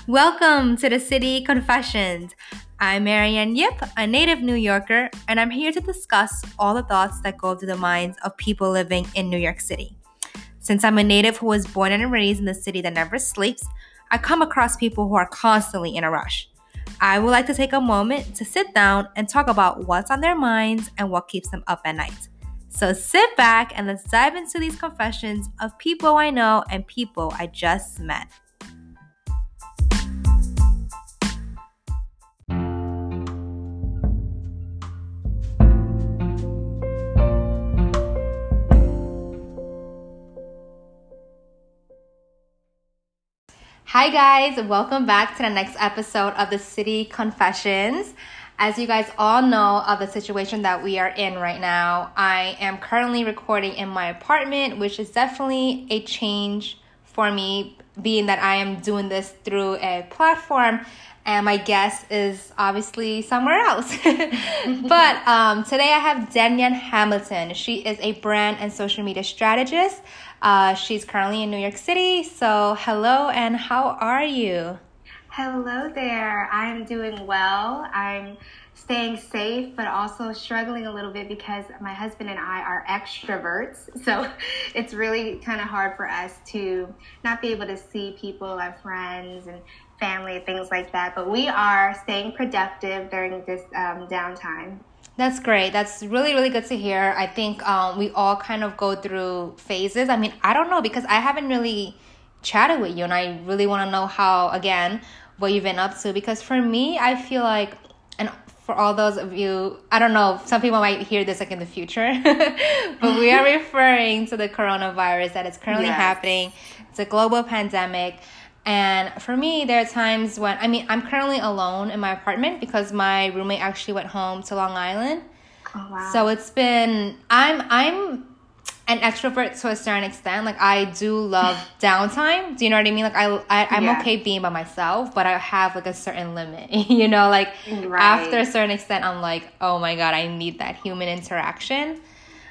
Welcome to the City Confessions. I'm Marianne Yip, a native New Yorker, and I'm here to discuss all the thoughts that go through the minds of people living in New York City. Since I'm a native who was born and raised in the city that never sleeps, I come across people who are constantly in a rush. I would like to take a moment to sit down and talk about what's on their minds and what keeps them up at night. So sit back and let's dive into these confessions of people I know and people I just met. Hi guys, welcome back to the next episode of the City Confessions. As you guys all know of the situation that we are in right now, I am currently recording in my apartment, which is definitely a change for me, being that I am doing this through a platform and my guest is obviously somewhere else. But today I have Danielle Hamilton. She is a brand and social media strategist. She's currently in New York City. So hello, and how are you? Hello there. I'm doing well. I'm staying safe, but also struggling a little bit because my husband and I are extroverts. So it's really kind of hard for us to not be able to see people, our friends and family, things like that. But we are staying productive during this downtime. That's great. That's really, really good to hear. I think we all kind of go through phases. I mean, I don't know because I haven't really chatted with you and I really want to know what you've been up to. Because for me, I feel like, and for all those of you, I don't know, some people might hear this like in the future, but we are referring to the coronavirus that is currently happening. It's a global pandemic. And for me, there are times when, I'm currently alone in my apartment because my roommate actually went home to Long Island. Oh, wow. So it's been, I'm an extrovert to a certain extent. Like, I do love downtime. Do you know what I mean? Like, I'm okay being by myself, but I have like a certain limit, After a certain extent, I'm like, oh my God, I need that human interaction.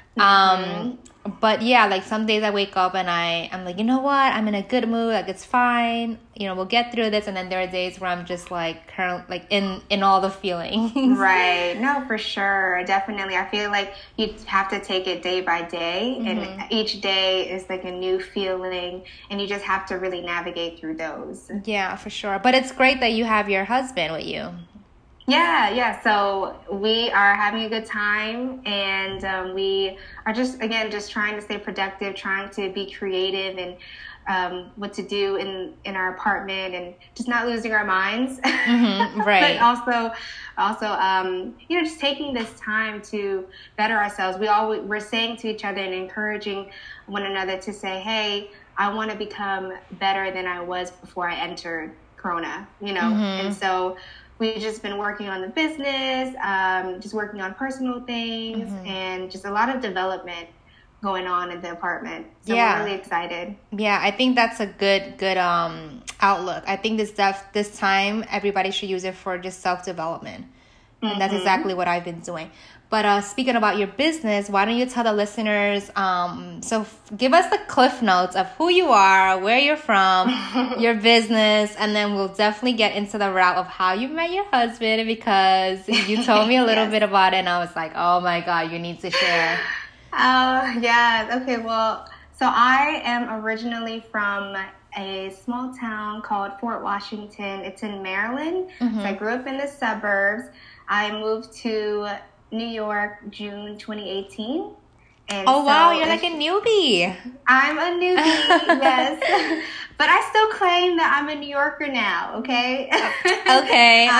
But yeah, like some days I wake up and I'm like, you know what? I'm in a good mood. Like it's fine. We'll get through this. And then there are days where I'm just like in all the feelings. Right. No, for sure. Definitely. I feel like you have to take it day by day. Mm-hmm. And each day is like a new feeling. And you just have to really navigate through those. Yeah, for sure. But it's great that you have your husband with you. Yeah. So we are having a good time, and we are just trying to stay productive, trying to be creative and what to do in our apartment, and just not losing our minds. Mm-hmm, right. But also, just taking this time to better ourselves. We're saying to each other and encouraging one another to say, hey, I want to become better than I was before I entered Corona, Mm-hmm. And so we've just been working on the business, just working on personal things, mm-hmm. and just a lot of development going on in the apartment. So we're really excited. Yeah, I think that's a good outlook. I think this time everybody should use it for just self-development. Mm-hmm. And that's exactly what I've been doing. But speaking about your business, why don't you tell the listeners, so give us the cliff notes of who you are, where you're from, your business, and then we'll definitely get into the route of how you met your husband, because you told me a little bit about it and I was like, oh my God, you need to share. Yeah. Okay, well, so I am originally from a small town called Fort Washington. It's in Maryland. Mm-hmm. So I grew up in the suburbs. I moved to New York, June 2018. And wow, you're like a newbie. I'm a newbie, yes. But I still claim that I'm a New Yorker now, okay? Okay,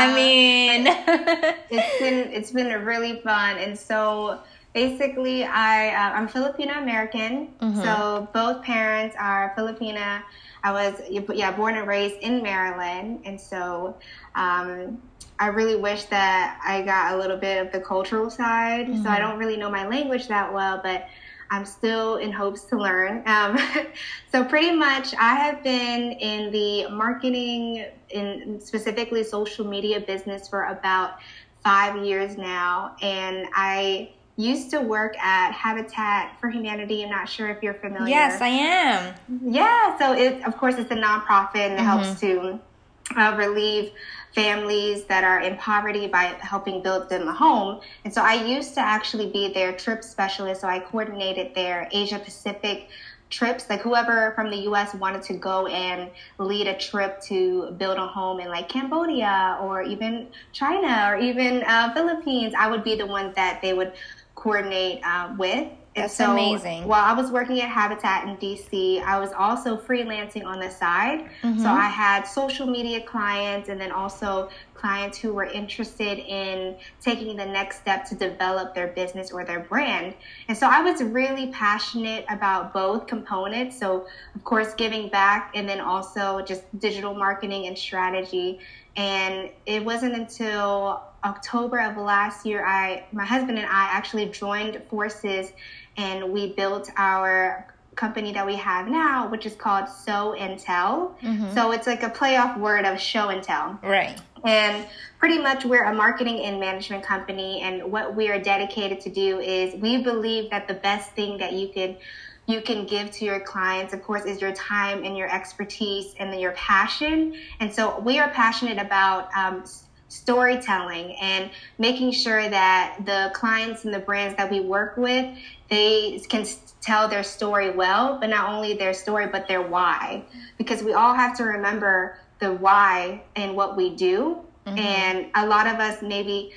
it's been really fun. And so basically I'm Filipino American. Mm-hmm. So both parents are Filipina. I was born and raised in Maryland. And so I really wish that I got a little bit of the cultural side. Mm-hmm. So I don't really know my language that well, but I'm still in hopes to learn. So pretty much I have been in the marketing, in specifically social media business for about 5 years now. And I used to work at Habitat for Humanity. I'm not sure if you're familiar. Yes, I am. Yeah. So of course it's a nonprofit and it helps to relieve families that are in poverty by helping build them a home. And so I used to actually be their trip specialist. So I coordinated their Asia Pacific trips, like whoever from the US wanted to go and lead a trip to build a home in like Cambodia or even China or even Philippines, I would be the one that they would coordinate with. That's so amazing. While I was working at Habitat in DC, I was also freelancing on the side. So I had social media clients and then also clients who were interested in taking the next step to develop their business or their brand. And so I was really passionate about both components. So of course, giving back and then also just digital marketing and strategy. And it wasn't until October of last year, my husband and I actually joined forces and we built our company that we have now, which is called Show and Tell. So it's like a play off word of show and tell. Right. And pretty much we're a marketing and management company. And what we are dedicated to do is we believe that the best thing that you can give to your clients, of course, is your time and your expertise and then your passion. And so we are passionate about storytelling and making sure that the clients and the brands that we work with, they can tell their story well, but not only their story, but their why. Because we all have to remember the why in what we do. And a lot of us maybe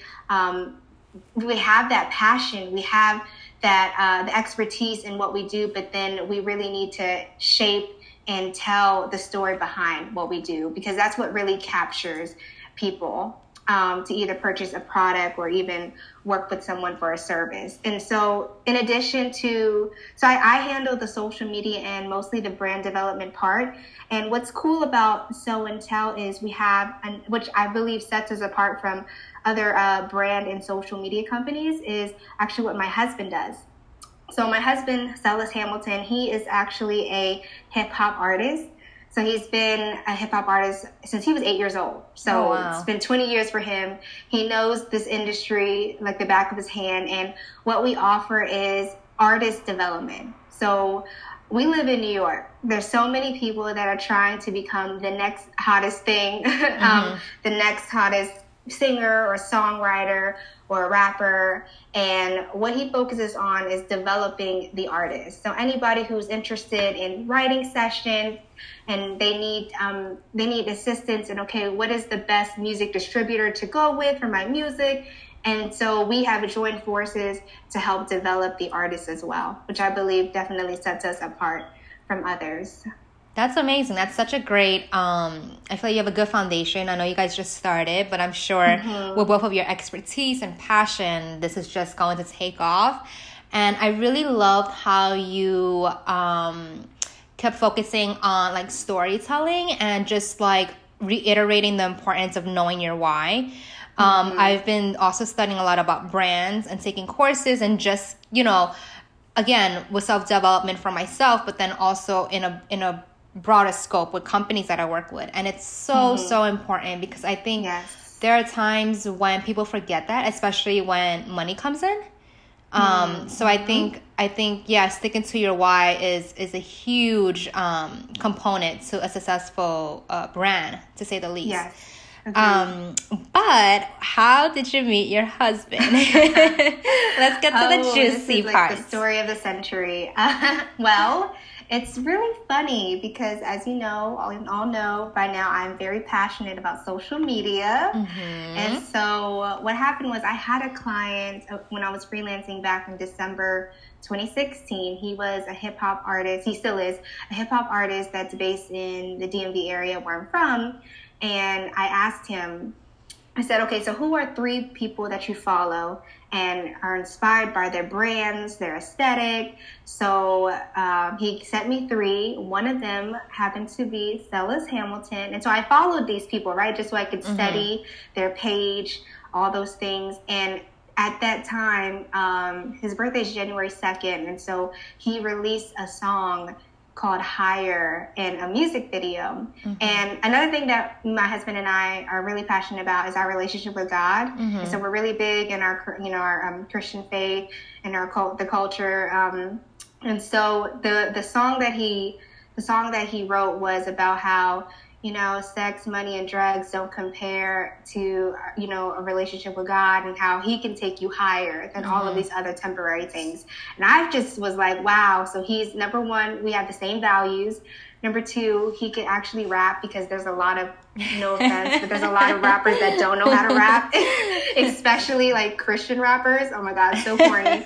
we have that passion, we have that the expertise in what we do, but then we really need to shape and tell the story behind what we do, because that's what really captures people to either purchase a product or even work with someone for a service. And so in addition to, I handle the social media and mostly the brand development part. And what's cool about Show and Tell is we have, which I believe sets us apart from other brand and social media companies, is actually what my husband does. So my husband, Silas Hamilton, he is actually a hip hop artist. So he's been a hip hop artist since he was 8 years old. So It's been 20 years for him. He knows this industry like the back of his hand. And what we offer is artist development. So we live in New York. There's so many people that are trying to become the next hottest thing, the next hottest singer or songwriter or a rapper. And what he focuses on is developing the artist. So anybody who's interested in writing sessions and they need assistance and, okay, what is the best music distributor to go with for my music? And so we have joined forces to help develop the artists as well, which I believe definitely sets us apart from others. That's amazing. That's such a great, I feel like you have a good foundation. I know you guys just started, but I'm sure with both of your expertise and passion, this is just going to take off. And I really loved how you kept focusing on like storytelling and just like reiterating the importance of knowing your why. I've been also studying a lot about brands and taking courses and just, again, with self-development for myself, but then also in a broader scope with companies that I work with. And it's so important because I think there are times when people forget that, especially when money comes in. So I think, sticking to your why is a huge component to a successful brand, to say the least. Yes. But how did you meet your husband? Let's get to the juicy part. Like the story of the century. Well, it's really funny because, as you know, all know by now, I'm very passionate about social media. And so what happened was I had a client when I was freelancing back in December 2016. He was a hip hop artist. He still is a hip hop artist that's based in the DMV area where I'm from. And I asked him, I said, okay, so who are 3 people that you follow and are inspired by their brands, their aesthetic? So he sent me 3. One of them happened to be Silas Hamilton. And so I followed these people, right, just so I could study their page, all those things. And at that time, his birthday is January 2nd. And so he released a song called Higher and a music video. And another thing that my husband and I are really passionate about is our relationship with God. And so we're really big in our Christian faith and the culture. And so the song that he wrote was about how, sex, money, and drugs don't compare to, a relationship with God, and how he can take you higher than all of these other temporary things. And I just was like, wow. So he's, number one, we have the same values. Number two, he can actually rap, because there's a lot of, no offense, but there's a lot of rappers that don't know how to rap, especially like Christian rappers. Oh my God, so corny.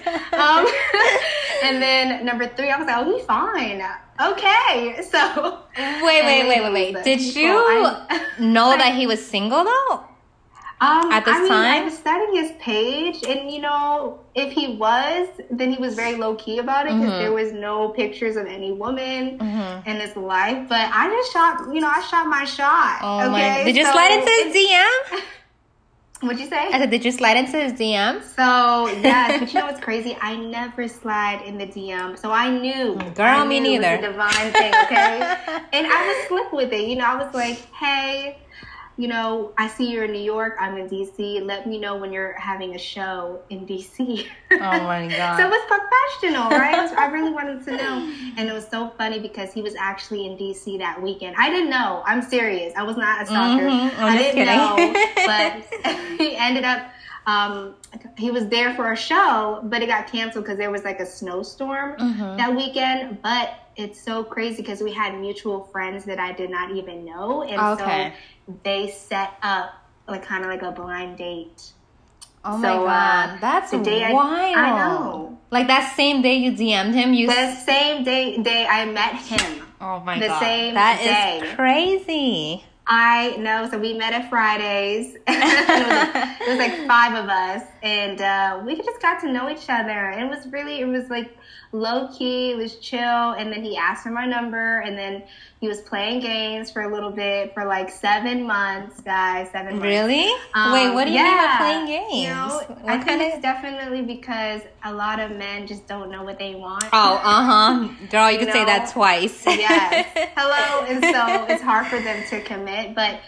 And then number three, I was like, oh, he's fine. Okay. So. Wait. Did you know that he was single though? At this time? I was studying his page, and if he was, then he was very low key about it, because there was no pictures of any woman in his life. But I just shot my shot. Oh my! Did you slide into his DM? What'd you say? I said, did you slide into his DM? So yes, but what's crazy? I never slide in the DM, so I knew. Girl, me neither. It was a divine thing, okay? And I was slick with it. I was like, hey. I see you're in New York. I'm in DC. Let me know when you're having a show in DC. Oh my God. So it was professional, right? I really wanted to know. And it was so funny, because he was actually in DC that weekend. I didn't know. I'm serious. I was not a stalker. I didn't know. But he ended up, he was there for a show, but it got canceled because there was like a snowstorm that weekend. But it's so crazy, because we had mutual friends that I did not even know. And so they set up kind of like a blind date. Oh my God, that's wild. I know. Like that same day you DM'd him? The same day I met him. Oh my God. The same day. That is crazy. I know. So we met at Fridays. It was like 5 of us, and we just got to know each other. And it was like low key. It was chill. And then he asked for my number, and then he was playing games for a little bit for like 7 months, guys. 7 months. Really? Wait, what do you mean by playing games? I think it's definitely because a lot of men just don't know what they want. Oh, girl, you could say that twice. Yes. Hello. And so it's hard for them to commit, but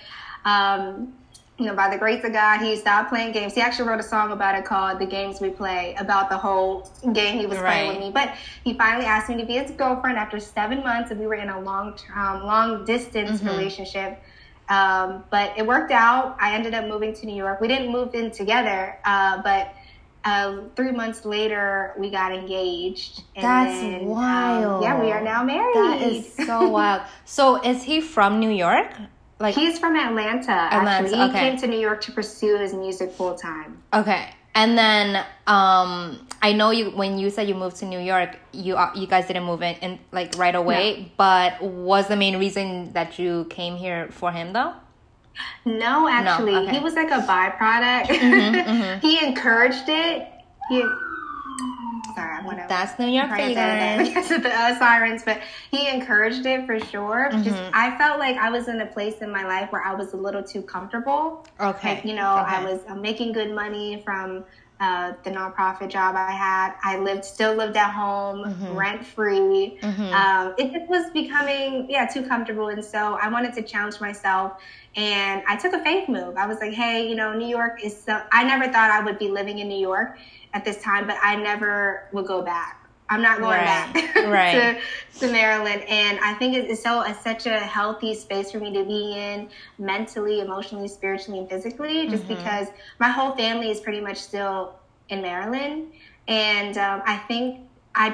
by the grace of God, he stopped playing games. He actually wrote a song about it called "The Games We Play," about the whole game he was playing with me. But he finally asked me to be his girlfriend after 7 months, and we were in a long distance relationship. But it worked out. I ended up moving to New York. We didn't move in together, but 3 months later, we got engaged. And That's wild. Yeah, we are now married. That is so wild. So is he from New York? Like, he's from Atlanta, actually. He came to New York to pursue his music full time. Okay. And then I know when you said you moved to New York, you guys didn't move in like right away. No. But was the main reason that you came here for him though? No, actually. No? Okay. He was like a byproduct. He encouraged it. Sorry, I'm gonna. That's New York for you guys. Because of the sirens, but he encouraged it for sure. I felt like I was in a place in my life where I was a little too comfortable. Okay. Like, I was making good money from the nonprofit job I had. I still lived at home, rent free. It just was becoming too comfortable, and so I wanted to challenge myself. And I took a faith move. I was like, hey, New York is so. I never thought I would be living in New York at this time, but I never would go back. I'm not going back to Maryland. And I think it's such a healthy space for me to be in mentally, emotionally, spiritually, and physically, just because my whole family is pretty much still in Maryland. And I think I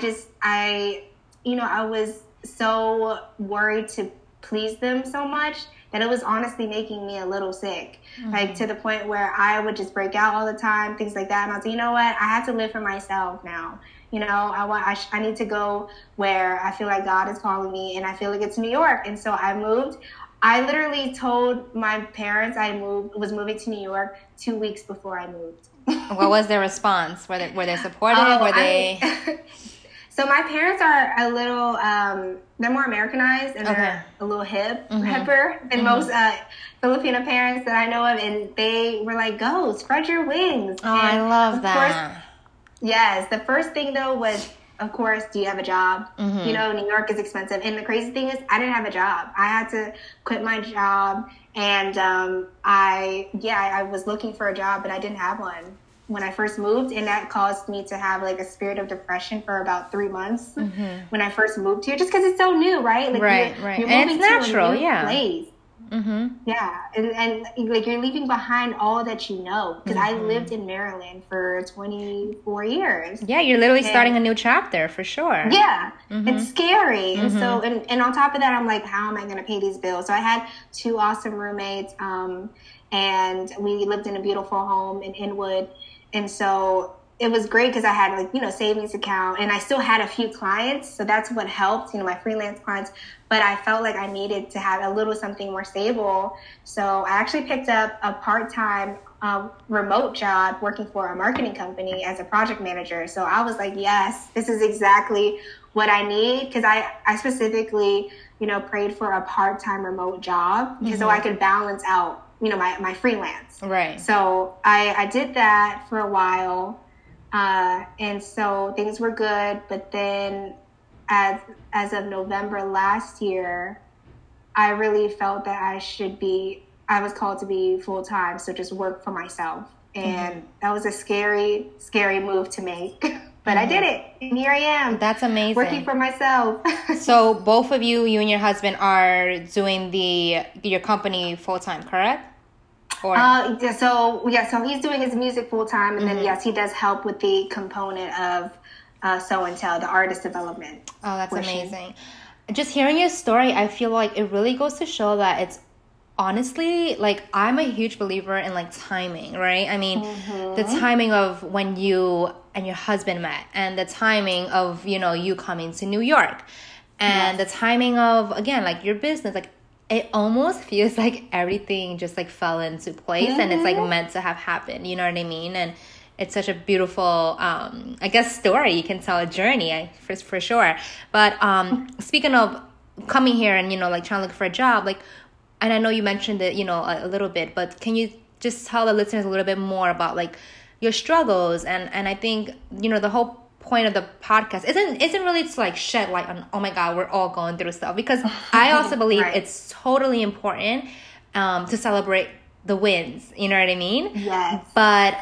was so worried to please them so much that it was honestly making me a little sick, like to the point where I would just break out all the time, things like that. And I was like, you know what? I have to live for myself now. I need to go where I feel like God is calling me, and I feel like it's New York. And so I moved. I literally told my parents I was moving to New York 2 weeks before I moved. What was their response? Were they supportive? Were they? So my parents are a little, they're more Americanized, and they're a little hipper than most Filipino parents that I know of. And they were like, go, spread your wings. Oh, and I love that. Course, yes. The first thing, though, was, of course, do you have a job? New York is expensive. And the crazy thing is, I didn't have a job. I had to quit my job. And I was looking for a job, but I didn't have one when I first moved, and that caused me to have like a spirit of depression for about 3 months when I first moved here, just because it's so new, right? Like right. You're and moving it's natural, to a new place. Yeah, and like you're leaving behind all that you know, because I lived in Maryland for 24 years. Yeah, you're literally starting a new chapter for sure. Yeah, it's scary. And so, and on top of that, I'm like, how am I going to pay these bills? So I had 2 awesome roommates, and we lived in a beautiful home in Inwood. And so it was great because I had like, you know, savings account, and I still had a few clients. So that's what helped, you know, my freelance clients. But I felt like I needed to have a little something more stable. So I actually picked up a part-time remote job working for a marketing company as a project manager. So I was like, yes, this is exactly what I need, because I specifically, you know, prayed for a part-time remote job because so I could balance out, you know, my freelance. Right. So I did that for a while. And so things were good, but then as of November last year, I really felt that I was called to be full-time, so just work for myself. And that was a scary, scary move to make, but I did it, and here I am. That's amazing. Working for myself. So both of you and your husband are doing your company full-time, correct? Or? So he's doing his music full time, and then yes, he does help with the component of Show and Tell, the artist development. Oh, that's amazing. Just hearing your story, I feel like it really goes to show that it's honestly, like, I'm a huge believer in like timing, right? I mean, the timing of when you and your husband met, and the timing of, you know, you coming to New York, and the timing of, again, like your business, like, it almost feels like everything just like fell into place and it's like meant to have happened. You know what I mean? And it's such a beautiful, I guess, story. You can tell a journey for sure. But speaking of coming here and, you know, like trying to look for a job, like, and I know you mentioned it, you know, a little bit, but can you just tell the listeners a little bit more about like your struggles? And I think, you know, the whole point of the podcast isn't really to like shed light on, oh my God, we're all going through stuff, because I also believe it's totally important to celebrate the wins, you know what I mean? Yes. But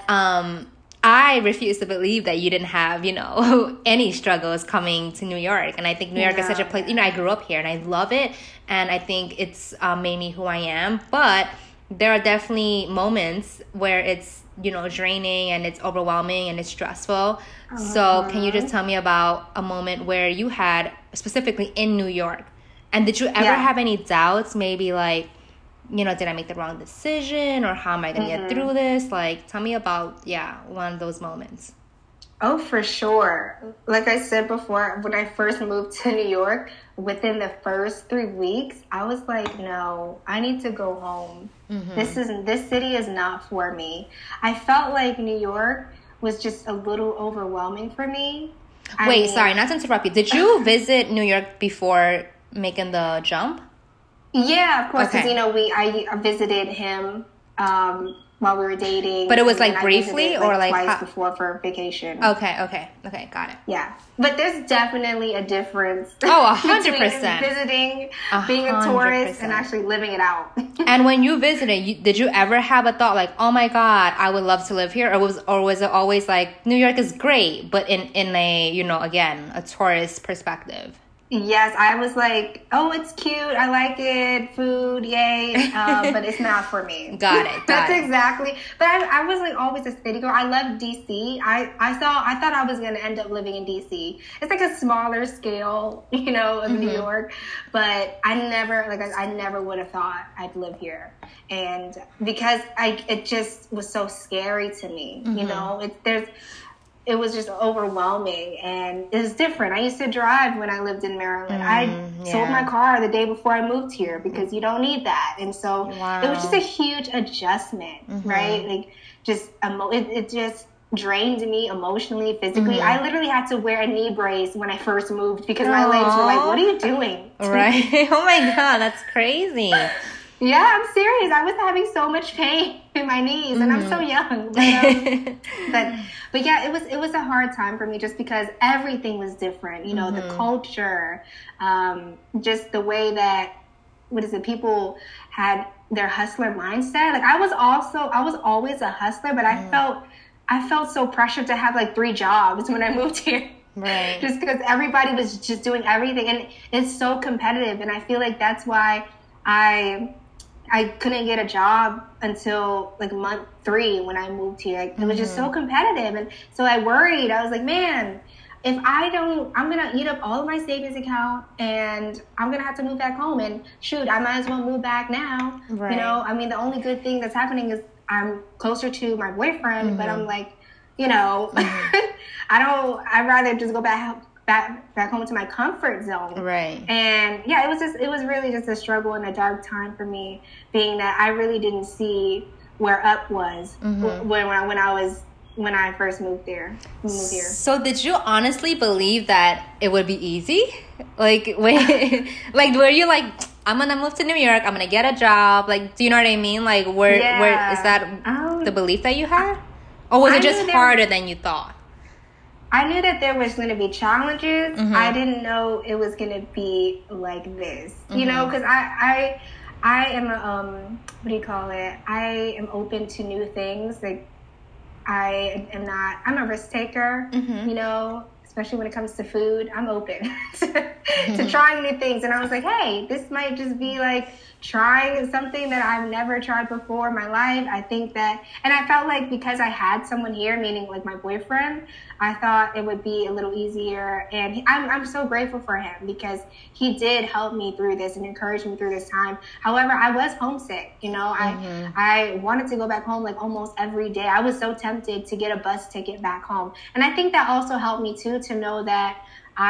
I refuse to believe that you didn't have, you know, any struggles coming to New York. And I think New York is such a place, you know, I grew up here and I love it, and I think it's made me who I am. But there are definitely moments where it's, you know, draining and it's overwhelming and it's stressful. So can you just tell me about a moment where you had, specifically in New York, and did you ever have any doubts, maybe like, you know, did I make the wrong decision, or how am I going to get through this? Like, tell me about, one of those moments. Oh, for sure. Like I said before, when I first moved to New York, within the first 3 weeks, I was like, no, I need to go home. This city is not for me. I felt like New York was just a little overwhelming for me. Wait, sorry, not to interrupt you. Did you visit New York before making the jump? Yeah, of course. Because, you know, I visited him while we were dating. But it was like briefly, or like twice before for vacation. Okay, got it. Yeah, but there's definitely a difference. Oh, 100%. Visiting, being a tourist, and actually living it out. And when you visited, did you ever have a thought like, oh my God, I would love to live here, or was it always like, New York is great, but in a, you know, again, a tourist perspective? Yes, I was like, oh, it's cute. I like it. Food, yay. But it's not for me. Got it. That's exactly. But I was like always a city girl. I love DC. I thought I was going to end up living in DC. It's like a smaller scale, you know, of New York. But I never would have thought I'd live here. And because it just was so scary to me, you know, it was just overwhelming, and it was different. I used to drive when I lived in Maryland. I sold my car the day before I moved here because you don't need that. And so it was just a huge adjustment, right? Like just it just drained me emotionally, physically. I literally had to wear a knee brace when I first moved because my legs were like, what are you doing? Right. Oh my God, that's crazy. Yeah, I'm serious. I was having so much pain in my knees, and I'm so young. But yeah, it was a hard time for me just because everything was different. You know, the culture, just the way that people had their hustler mindset. Like I was always a hustler, but I felt so pressured to have like 3 jobs when I moved here. Right. Just because everybody was just doing everything, and it's so competitive, and I feel like that's why I I couldn't get a job until like month 3 when I moved here. Like, it was just so competitive. And so I worried. I was like, man, if I don't, I'm going to eat up all of my savings account and I'm going to have to move back home. And shoot, I might as well move back now. Right. You know, I mean, the only good thing that's happening is I'm closer to my boyfriend, but I'm like, you know, I'd rather just go back home to my comfort zone. Right. And yeah, it was really just a struggle and a dark time for me, being that I really didn't see where up was when I first moved here. So did you honestly believe that it would be easy? Like, wait, like, were you like, I'm gonna move to New York, I'm gonna get a job? Like, do you know what I mean? Like, where is that the belief that you had? Or was it just harder than you thought? I knew that there was going to be challenges. I didn't know it was going to be like this, you know, because I am what do you call it? I am open to new things. Like, I'm a risk taker, you know, especially when it comes to food. I'm open to trying new things. And I was like, hey, this might just be like trying something that I've never tried before in my life. I think that, and I felt like because I had someone here, meaning like my boyfriend, I thought it would be a little easier. And I'm so grateful for him because he did help me through this and encourage me through this time. However, I was homesick, you know, I wanted to go back home like almost every day. I was so tempted to get a bus ticket back home. And I think that also helped me too, to know that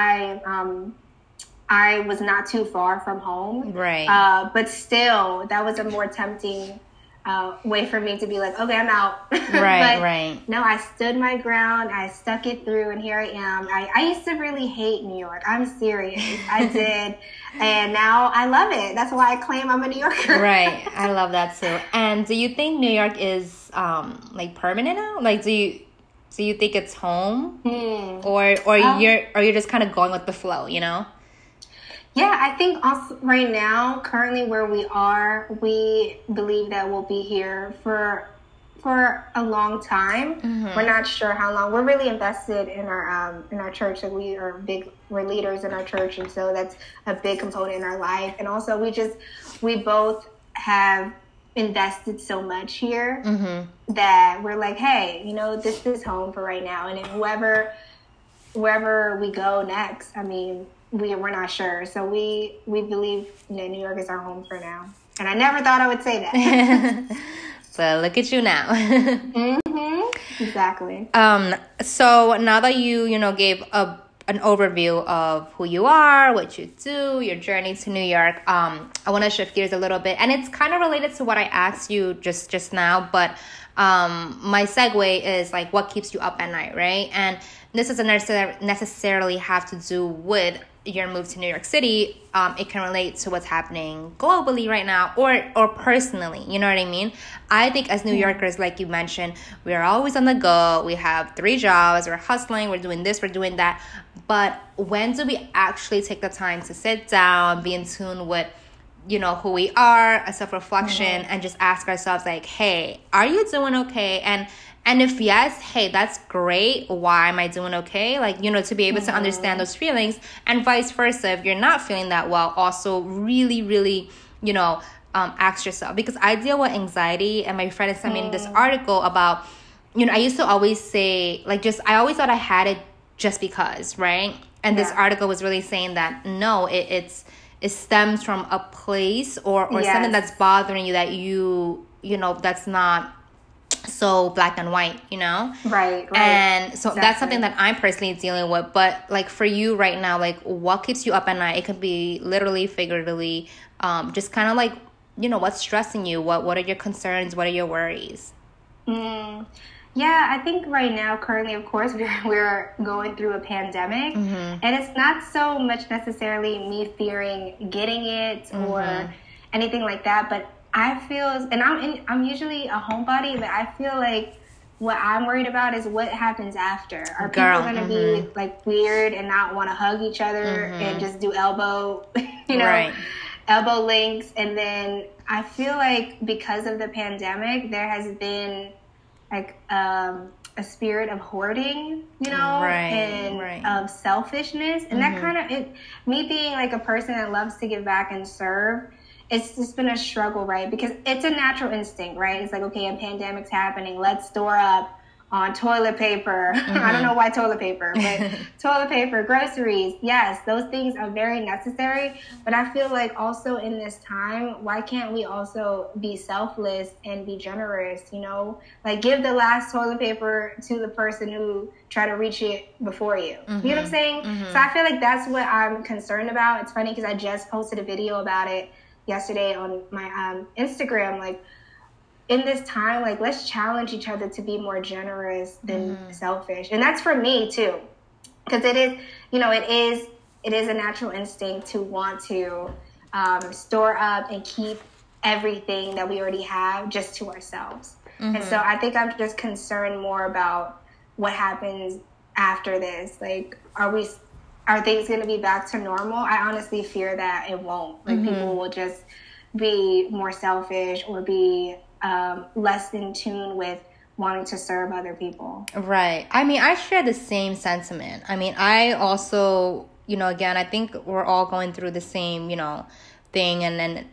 I was not too far from home. Right. But still, that was a more tempting way for me to be like, okay, I'm out. Right, right. No, I stood my ground. I stuck it through, and here I am. I used to really hate New York. I'm serious. I did. And now I love it. That's why I claim I'm a New Yorker. Right. I love that too. And do you think New York is like permanent now? Like, do you think it's home? Or you're just kind of going with the flow, you know? Yeah, I think also right now, currently where we are, we believe that we'll be here for a long time. We're not sure how long. We're really invested in our church. Like, we're leaders in our church, and so that's a big component in our life. And also, we both have invested so much here that we're like, hey, you know, this is home for right now, and then wherever we go next, I mean, we're not sure. So we believe, you know, New York is our home for now. And I never thought I would say that. So look at you now. Exactly. So now that you gave an overview of who you are, what you do, your journey to New York, I want to shift gears a little bit. And it's kind of related to what I asked you just now, but my segue is like, what keeps you up at night, right? And this doesn't necessarily have to do with your move to New York City. It can relate to what's happening globally right now or personally, you know what I mean? I think as New Yorkers, like you mentioned, we are always on the go. We have 3 jobs, we're hustling, we're doing this, we're doing that. But when do we actually take the time to sit down, be in tune with, you know, who we are, a self-reflection, and just ask ourselves like, hey, are you doing okay? And if yes, hey, that's great. Why am I doing okay? Like, you know, to be able to understand those feelings, and vice versa. If you're not feeling that well, also really, really, you know, ask yourself. Because I deal with anxiety, and my friend sent me this article about, you know, I used to always say, like, I always thought I had it just because, right? And this article was really saying that, no, it stems from a place or something that's bothering you that you know, that's not so black and white, you know? Right. And so that's something that I'm personally dealing with. But like for you right now, like what keeps you up at night? It could be literally, figuratively, just kind of like, you know, what's stressing you? What are your concerns? What are your worries? Yeah, I think right now, currently, of course, we're going through a pandemic, and it's not so much necessarily me fearing getting it or anything like that, but I feel, and I'm usually a homebody, but I feel like what I'm worried about is what happens after. Are people going to be like weird and not want to hug each other and just do elbow, you know, elbow links? And then I feel like because of the pandemic, there has been like a spirit of hoarding, you know, and of selfishness. And that kind of, me being like a person that loves to give back and serve, it's just been a struggle, right? Because it's a natural instinct, right? It's like, okay, a pandemic's happening. Let's store up on toilet paper. I don't know why toilet paper, but toilet paper, groceries. Yes, those things are very necessary. But I feel like also in this time, why can't we also be selfless and be generous, you know? Like give the last toilet paper to the person who tried to reach it before you. You know what I'm saying? So I feel like that's what I'm concerned about. It's funny because I just posted a video about it yesterday on my Instagram, like, in this time, like, let's challenge each other to be more generous than selfish. And that's for me too, because it is, you know, it is a natural instinct to want to store up and keep everything that we already have just to ourselves. And so I think I'm just concerned more about what happens after this. Like, are things going to be back to normal? I honestly fear that it won't. Like, people will just be more selfish or be less in tune with wanting to serve other people. Right. I mean, I share the same sentiment. I mean, I also, you know, again, I think we're all going through the same, you know, thing, and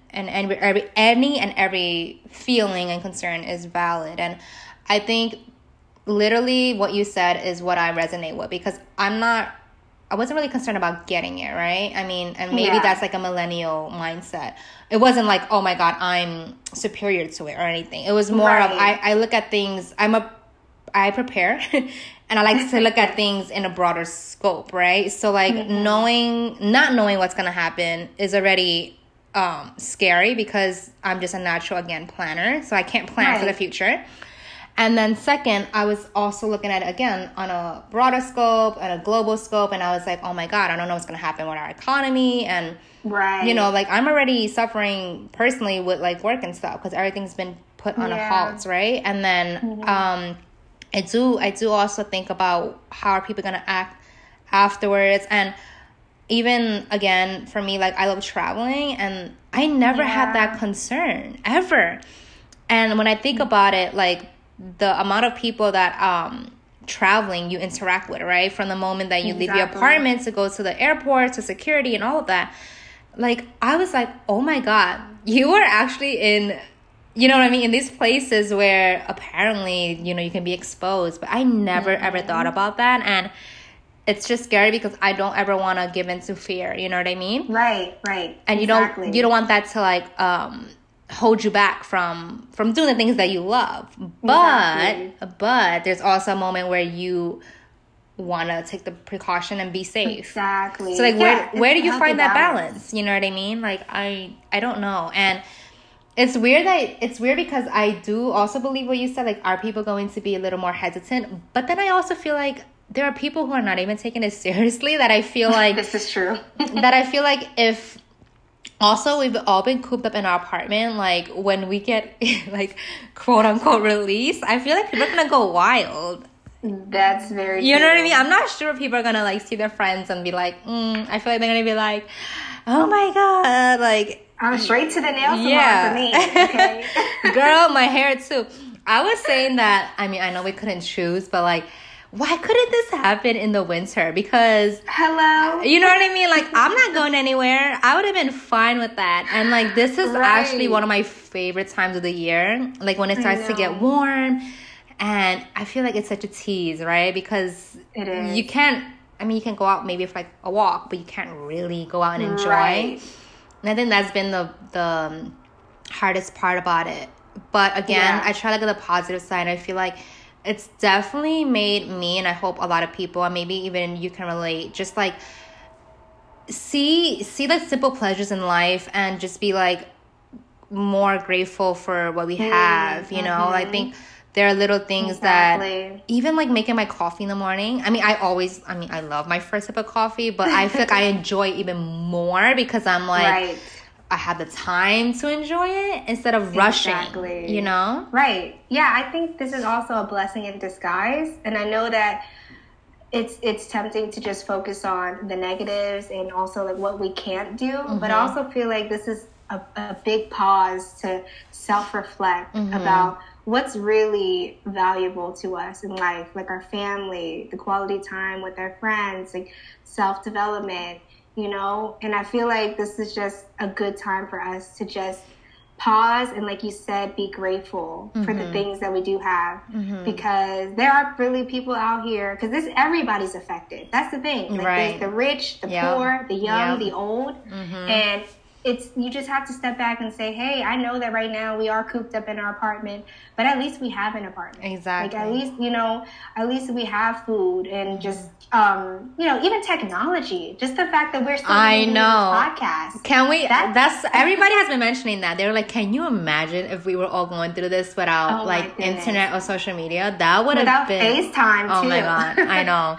every feeling and concern is valid. And I think literally what you said is what I resonate with, because I wasn't really concerned about getting it, right? I mean, and maybe that's like a millennial mindset. It wasn't like, oh my God, I'm superior to it or anything. It was more of, I look at things, I prepare and I like to look at things in a broader scope, right? So like not knowing what's going to happen is already scary, because I'm just a natural, again, planner. So I can't plan for the future. And then second, I was also looking at it again on a broader scope and a global scope. And I was like, oh my God, I don't know what's going to happen with our economy. And, you know, like I'm already suffering personally with like work and stuff, because everything's been put on a halt, right? And then I do also think about how are people going to act afterwards. And even, again, for me, like I love traveling, and I never had that concern ever. And when I think about it, like, the amount of people that traveling you interact with, right? From the moment that you leave your apartment to go to the airport, to security and all of that. Like, I was like, oh my God, you are actually in, you know what I mean? In these places where apparently, you know, you can be exposed. But I never ever thought about that. And it's just scary because I don't ever want to give in to fear. You know what I mean? Right. And you don't want that to like, hold you back from doing the things that you love. But there's also a moment where you want to take the precaution and be safe. Exactly. So like where do you find that balance? You know what I mean? Like I don't know. And it's weird because I do also believe what you said, like, are people going to be a little more hesitant? But then I also feel like there are people who are not even taking it seriously, that I feel like this is true. That I feel like if also, we've all been cooped up in our apartment. Like, when we get, like, quote-unquote released, I feel like people are going to go wild. That's very You know what I mean? I'm not sure people are going to, like, see their friends and be like, I feel like they're going to be like, oh, my God. Like, I'm straight to the nail salon for me. Okay. Girl, my hair, too. I was saying that, I mean, I know we couldn't choose, but, like, why couldn't this happen in the winter? Because, hello, you know what I mean? Like, I'm not going anywhere. I would have been fine with that. And like, this is actually one of my favorite times of the year. Like, when it starts to get warm. And I feel like it's such a tease, right? Because it is. You can go out maybe for like a walk, but you can't really go out and enjoy. Right. And I think that's been the hardest part about it. But again, I try to look at the positive side. I feel like it's definitely made me, and I hope a lot of people, and maybe even you can relate, just like see the simple pleasures in life and just be like more grateful for what we have, you know? I think there are little things that, even like making my coffee in the morning. I mean, I love my first sip of coffee, but I feel like I enjoy it even more because I'm like, I have the time to enjoy it instead of rushing, you know? Right. Yeah, I think this is also a blessing in disguise. And I know that it's tempting to just focus on the negatives and also like what we can't do. But I also feel like this is a big pause to self-reflect about what's really valuable to us in life, like our family, the quality time with our friends, like self-development, And I feel like this is just a good time for us to just pause and, like you said, be grateful for the things that we do have, because there are really people out here, because everybody's affected. That's the thing. Like, there's the rich, the poor, the young, the old, and you just have to step back and say, hey, I know that right now we are cooped up in our apartment, but at least we have an apartment. Exactly. Like, at least we have food and just, even technology. Just the fact that we're still doing this podcast. Can we? Everybody has been mentioning that. They're like, can you imagine if we were all going through this without internet or social media? That would have been FaceTime too. Oh my God, I know.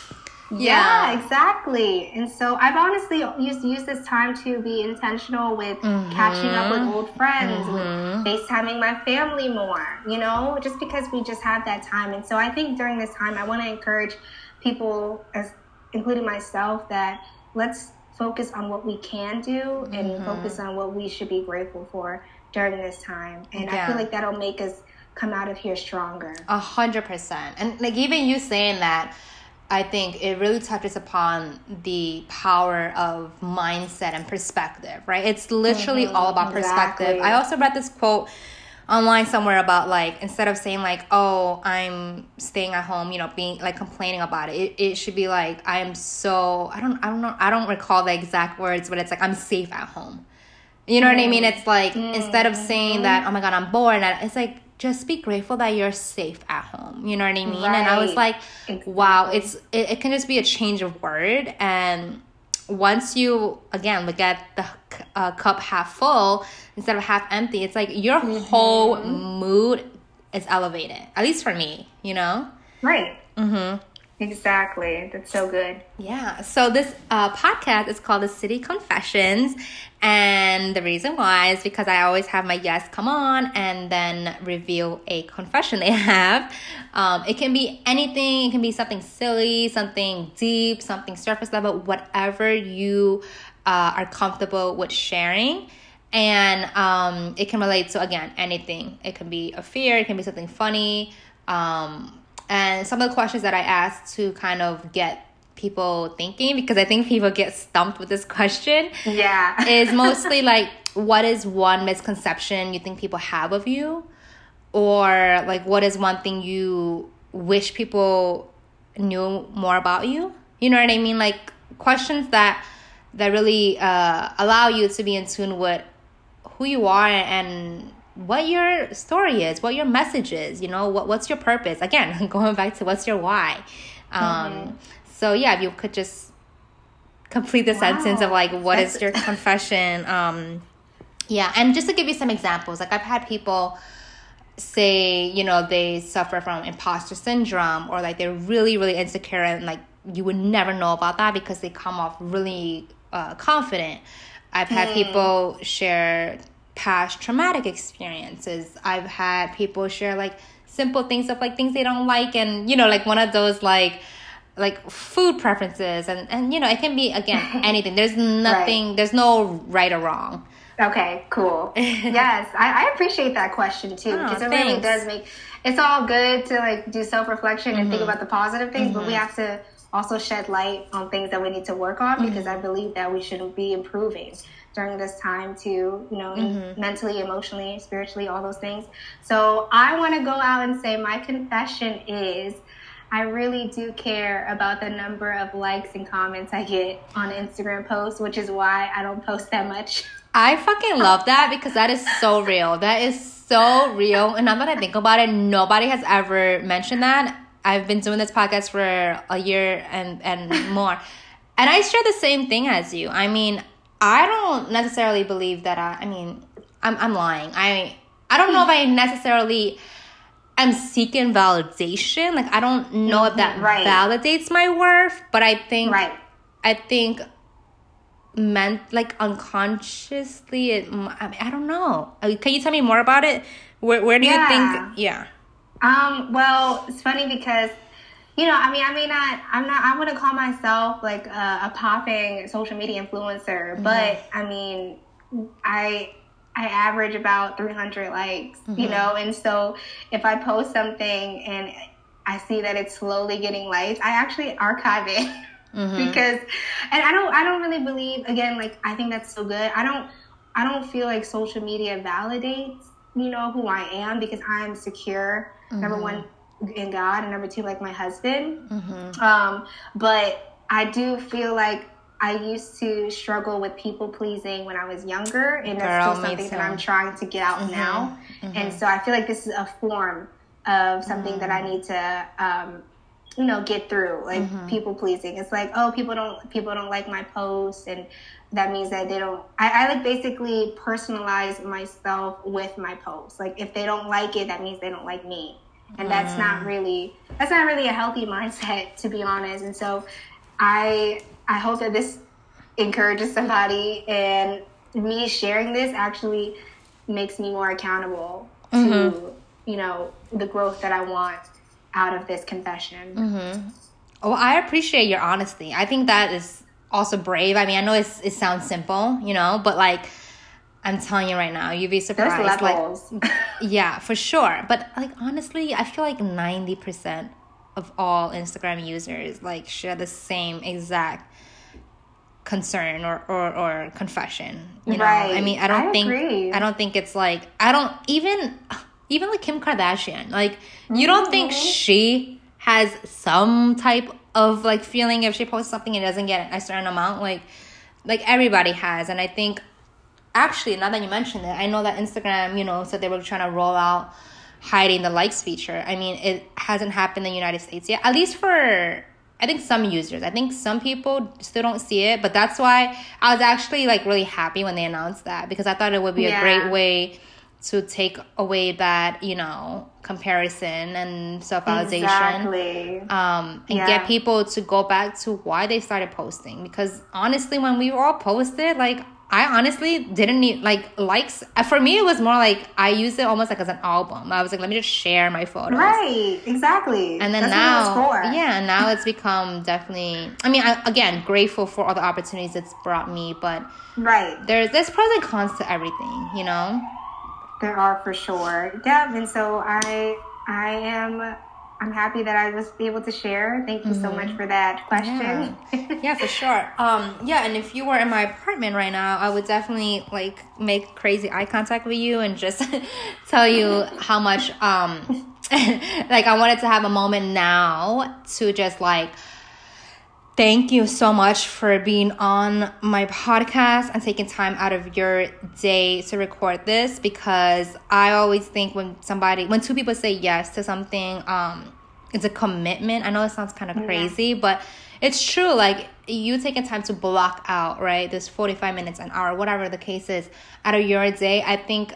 Yeah, exactly. And so I've honestly used this time to be intentional with catching up with old friends, with FaceTiming my family more, just because we just have that time. And so I think during this time, I want to encourage people, including myself, that let's focus on what we can do and focus on what we should be grateful for during this time. And I feel like that'll make us come out of here stronger. 100%. And like even you saying that, I think it really touches upon the power of mindset and perspective, right? It's literally all about perspective. I also read this quote online somewhere about, like, instead of saying like, oh, I'm staying at home, being like complaining about it should be like, I am so, I don't know, I don't recall the exact words, but it's like, I'm safe at home. You know what I mean? It's like, instead of saying that, oh my God, I'm bored, it's like, just be grateful that you're safe at home. You know what I mean? Right. And I was like, wow, it can just be a change of word. And once you, again, look at the cup half full instead of half empty, it's like your whole mood is elevated. At least for me, Right. Exactly. That's so good. Yeah. So this podcast is called The City Confessions. And the reason why is because I always have my guests come on and then reveal a confession they have. It can be anything. It can be something silly, something deep, something surface level, whatever you are comfortable with sharing. And it can relate to, again, anything. It can be a fear. It can be something funny. And some of the questions that I asked to kind of get people thinking, because I think people get stumped with this question, is mostly like, what is one misconception you think people have of you? Or like, what is one thing you wish people knew more about you? You know what I mean? Like questions that really allow you to be in tune with who you are and what your story is, what your message is, what's your purpose? Again, going back to what's your why. So yeah, if you could just complete the sentence of like, what is your confession? And just to give you some examples, like I've had people say, they suffer from imposter syndrome, or like they're really, really insecure, and like you would never know about that because they come off really confident. I've had people share past traumatic experiences. I've had people share like simple things of like things they don't like, and like one of those like food preferences, and it can be, again, anything. There's nothing, there's no right or wrong. Okay, cool. Yes, I appreciate that question too, because it really does it's all good to like do self-reflection and think about the positive things, but we have to also shed light on things that we need to work on, because I believe that we should be improving during this time to, mentally, emotionally, spiritually, all those things. So I want to go out and say my confession is I really do care about the number of likes and comments I get on Instagram posts, which is why I don't post that much. I fucking love that, because that is so real. That is so real. And now that I think about it, nobody has ever mentioned that. I've been doing this podcast for a year and more. And I share the same thing as you. I mean, I don't necessarily believe that I'm lying. I don't know if I necessarily am seeking validation. Like, I don't know if that validates my worth, but I think meant like unconsciously, I don't know. Can you tell me more about it? Where do you think? Yeah. Well, it's funny because, I wouldn't call myself like a popping social media influencer, but I mean, I average about 300 likes, and so if I post something and I see that it's slowly getting likes, I actually archive it. because, and I don't really believe, again, like, I think that's so good. I don't feel like social media validates, you know, who I am, because I am secure, number one, in God, and number two, like my husband. But I do feel like I used to struggle with people pleasing when I was younger, and that's still something that I'm trying to get out now. And so I feel like this is a form of something that I need to, you know, get through, like people pleasing. It's like, oh, people don't like my posts, and that means that they don't. I like basically personalize myself with my posts. Like, if they don't like it, that means they don't like me, and that's not really a healthy mindset, to be honest. And so I hope that this encourages somebody, and me sharing this actually makes me more accountable to, you know, the growth that I want out of this confession. Well, I appreciate your honesty. I think that is also brave. I mean, I know it sounds simple, you know, but like, I'm telling you right now, you'd be surprised. There's levels. Like, yeah, for sure. But like, honestly, I feel like 90% of all Instagram users like share the same exact concern or confession. You know, I mean, I don't think it's like, I don't even like Kim Kardashian. Like, you don't think she has some type of like feeling if she posts something and doesn't get a certain amount? Like everybody has. And I think, actually, now that you mentioned it, I know that Instagram, you know, said they were trying to roll out hiding the likes feature. I mean, it hasn't happened in the United States yet, at least for, I think, some users. I think some people still don't see it, but that's why I was actually like really happy when they announced that, because I thought it would be a great way to take away that, you know, comparison and self-validation. And get people to go back to why they started posting. Because honestly, when we all posted, like, I honestly didn't need like likes. For me, it was more like I used it almost like as an album. I was like, let me just share my photos. Right, exactly. And then now it's become definitely, I mean, again, grateful for all the opportunities it's brought me, but there's pros and cons to everything, you know? There are, for sure. Yeah, and so I'm happy that I was able to share. Thank you so much for that question. Yeah, for sure. And if you were in my apartment right now, I would definitely like make crazy eye contact with you and just tell you how much like I wanted to have a moment now to just like thank you so much for being on my podcast and taking time out of your day to record this, because I always think when two people say yes to something, it's a commitment. I know it sounds kind of crazy, but it's true. Like, you taking time to block out, right, this 45 minutes, an hour, whatever the case is, out of your day, I think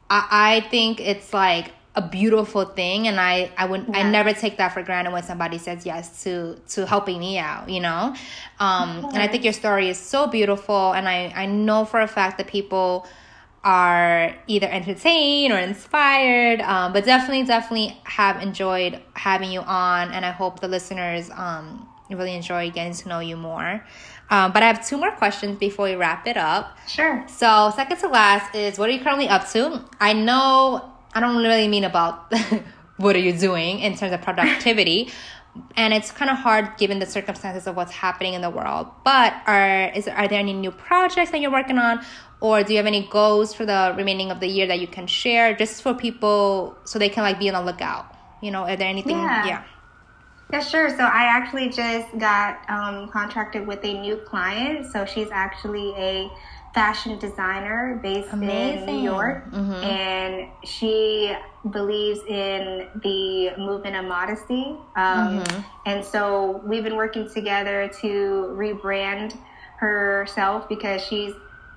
it's like a beautiful thing, and I never take that for granted when somebody says yes to helping me out, you know. And I think your story is so beautiful, and I know for a fact that people are either entertained or inspired, but definitely have enjoyed having you on, and I hope the listeners really enjoy getting to know you more. But I have two more questions before we wrap it up. Sure. So second to last is, what are you currently up to? I know I don't really mean about what are you doing in terms of productivity, and it's kind of hard given the circumstances of what's happening in the world. But are there any new projects that you're working on, or do you have any goals for the remaining of the year that you can share, just for people so they can like be on the lookout? You know, are there anything? Yeah, sure. So I actually just got contracted with a new client. So she's actually a fashion designer based in New York, and she believes in the movement of modesty. And so we've been working together to rebrand herself, because she's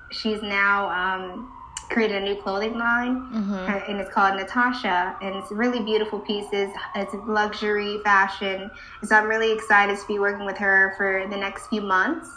now created a new clothing line, and it's called Natasha, and it's really beautiful pieces. It's luxury fashion, and so I'm really excited to be working with her for the next few months.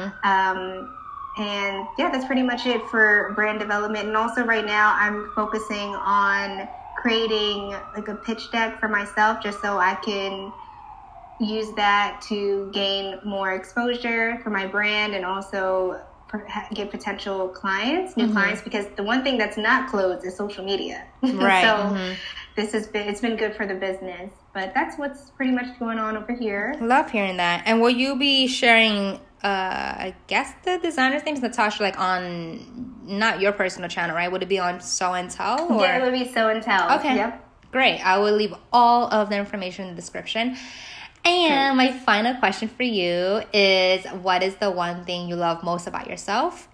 And yeah, that's pretty much it for brand development. And also right now I'm focusing on creating like a pitch deck for myself, just so I can use that to gain more exposure for my brand, and also get potential clients, new clients, because the one thing that's not closed is social media. Right. So it's been good for the business. But that's what's pretty much going on over here. Love hearing that. And will you be sharing, I guess the designer's name is Natasha, like on not your personal channel, right? Would it be on Show and Tell? Or? Yeah, it would be Show and Tell. Okay. Yep. Great. I will leave all of the information in the description. And my final question for you is, what is the one thing you love most about yourself?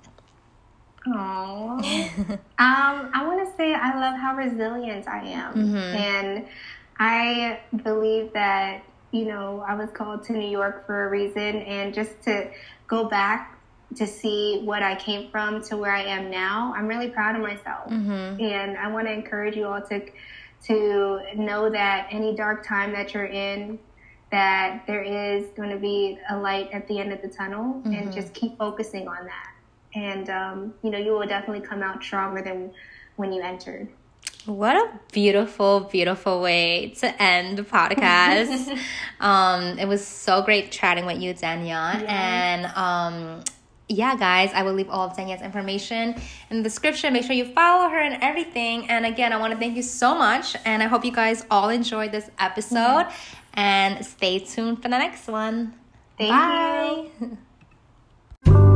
Oh, I want to say I love how resilient I am. And I believe that, you know, I was called to New York for a reason, and just to go back to see what I came from to where I am now, I'm really proud of myself. And I want to encourage you all to know that any dark time that you're in, that there is going to be a light at the end of the tunnel, and just keep focusing on that. And, you know, you will definitely come out stronger than when you entered. What a beautiful, beautiful way to end the podcast. It was so great chatting with you, Danya. Yes. And yeah, guys, I will leave all of Danya's information in the description. Make sure you follow her and everything. And again, I want to thank you so much. And I hope you guys all enjoyed this episode. And stay tuned for the next one. Thank you.